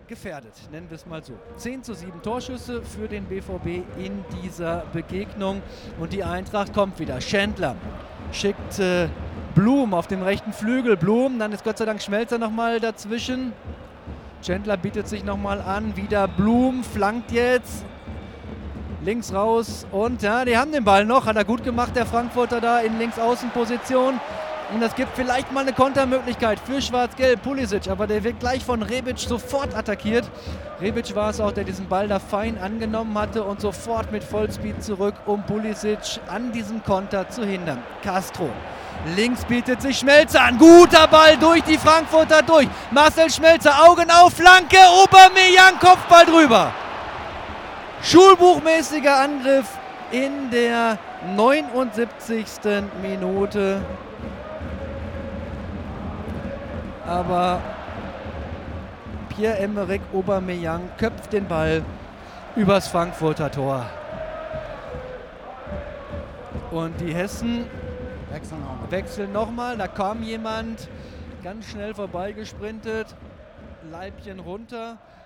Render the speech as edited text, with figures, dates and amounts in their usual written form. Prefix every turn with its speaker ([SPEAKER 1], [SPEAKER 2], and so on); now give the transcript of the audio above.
[SPEAKER 1] gefährdet, nennen wir es mal so. 10:7 Torschüsse für den BVB in dieser Begegnung. Und die Eintracht kommt wieder. Schändler schickt Blum auf dem rechten Flügel. Blum, dann ist Gott sei Dank Schmelzer nochmal dazwischen. Schändler bietet sich nochmal an. Wieder Blum, flankt jetzt. Links raus und ja, die haben den Ball noch. Hat er gut gemacht, der Frankfurter da in Linksaußenposition. Und das gibt vielleicht mal eine Kontermöglichkeit für Schwarz-Gelb, Pulisic. Aber der wird gleich von Rebic sofort attackiert. Rebic war es auch, der diesen Ball da fein angenommen hatte und sofort mit Vollspeed zurück, um Pulisic an diesem Konter zu hindern. Castro. Links bietet sich Schmelzer an. Guter Ball durch die Frankfurter durch. Marcel Schmelzer, Augen auf, Flanke, Aubameyang, Kopfball drüber. Schulbuchmäßiger Angriff in der 79. Minute. Aber Pierre-Emerick Aubameyang köpft den Ball übers Frankfurter Tor. Und die Hessen wechseln nochmal. Da kam jemand ganz schnell vorbeigesprintet. Leibchen runter.